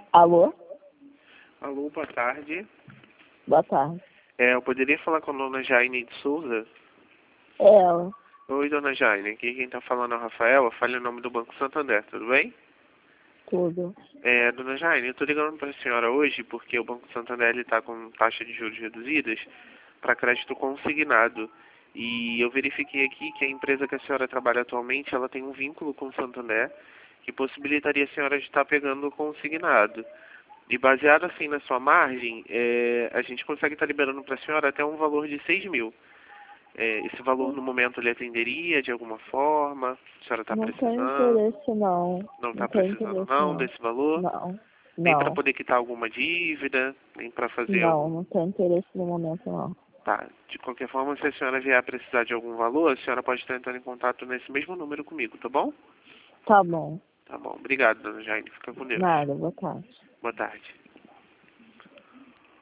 Alô? Alô, boa tarde. Boa tarde. Eu poderia falar com a dona Jaine de Souza? É ela. Oi, dona Jaine. Aqui quem está falando é o Rafael. Eu falo em nome do Banco Santander, tudo bem? Tudo. Dona Jaine, eu estou ligando para a senhora hoje porque o Banco Santander está com taxa de juros reduzidas para crédito consignado. E eu verifiquei aqui que a empresa que a senhora trabalha atualmente, ela tem um vínculo com o Santander que possibilitaria a senhora de estar pegando o consignado. E baseado assim na sua margem, a gente consegue estar liberando para a senhora até um valor de 6.000. Esse valor no momento lhe atenderia de alguma forma? A senhora está Não tenho precisando? interesse, não. Não Não está tenho precisando interesse, não não. desse valor? Não. Nem para Não. poder quitar alguma dívida? Nem para fazer Não, algum... não tenho interesse no momento, não. Tá. De qualquer forma, se a senhora vier a precisar de algum valor, a senhora pode estar entrando em contato nesse mesmo número comigo, tá bom? Tá bom. Tá bom. Obrigado, dona Jaine. Fica com Deus. Nada, boa tarde. Boa tarde.